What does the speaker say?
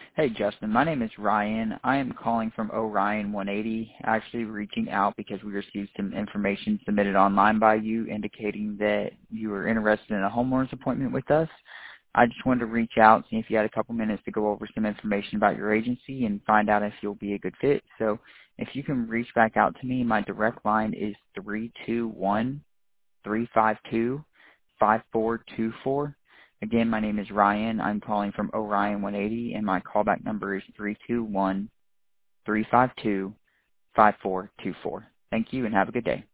Hey, Justin. My name is Ryan. I am calling from Orion 180, actually reaching out because we received some information submitted online by you indicating that you were interested in a homeowner's appointment with us. I just wanted to reach out, see if you had a couple minutes to go over some information about your agency and find out if you'll be a good fit. So if you can reach back out to me, my direct line is 321-352-5424. Again, my name is Ryan. I'm calling from Orion 180, and my callback number is 321-352-5424. Thank you, and have a good day.